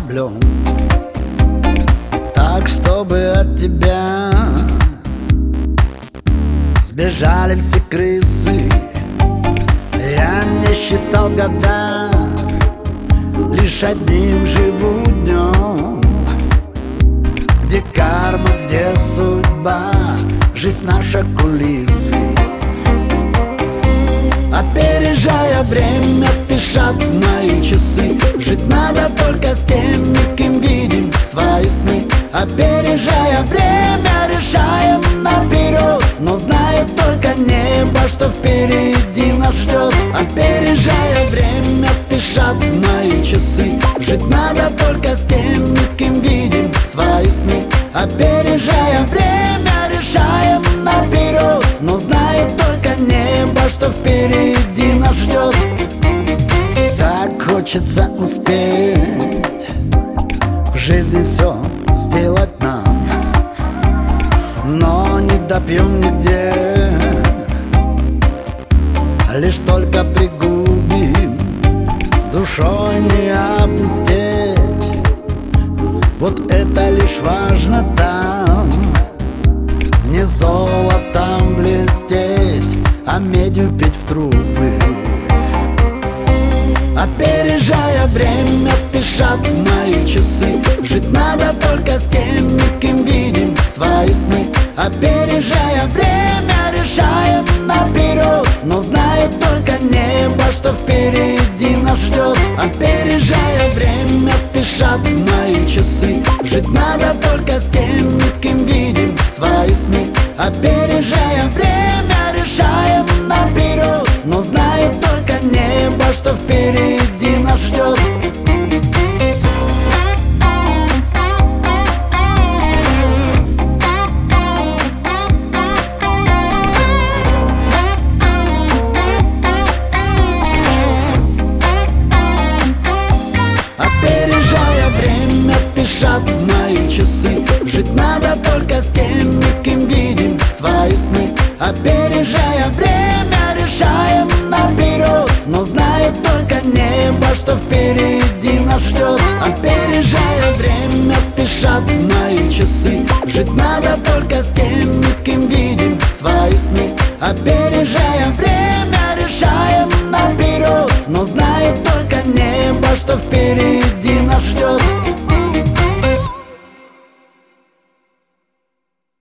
кораблем, так, чтобы от тебя сбежали все крысы. Я не считал года, лишь одним живу днем. Где карма, где судьба, жизнь наша кулисы. Опережая время, спешат мои часы. Жить надо только с теми, с кем видим свои сны. Опережая время, решаем наперед, но знает только небо, что впереди нас ждет. Опережая время, спешат мои часы. Жить надо только с теми, с кем видим свои сны. Опережая время, решаем наперед, но знает только небо, что впереди нас ждет. Так хочется успеть в жизни все сделать нам, но не допьем нигде, лишь только пригубим, душой не опустеть. Вот это лишь важно там, не золотом блестеть, а медью петь в трубы. Опережая время, спешат мои часы. Жить надо только с теми, с кем видим свои сны. Опережая время, решаем наперед, но знает только небо, что впереди нас ждет. Опережая время, спешат мои часы. Жить надо только с теми, с кем видим свои сны. Опережая время, решаем наперед, но знает только небо, что впереди нас ждет. Опережая время, спешат мои часы. Жить надо только с теми, с кем видим свои сны. Опережая время, решаем наперед, но знает только небо, что впереди нас ждет. Опережая время, спешат мои часы. Жить надо только с теми, с кем видим свои сны. Опережая время, решаем наперед, но знает только небо, что впереди